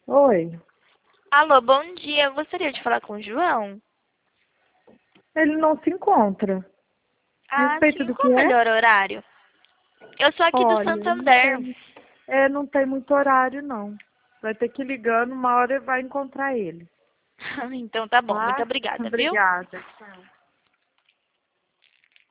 Oi, Alô, bom dia. Eu gostaria de falar com o João. ele não se encontra. A Ah, respeito sim. do Qual que o é? melhor horário? Eu sou aqui do Olha, Santander. não tem muito horário, não. Vai ter que ir ligando, uma hora vai encontrar ele. Então tá bom. Muito Tá? obrigada, viu? Obrigada. Tchau.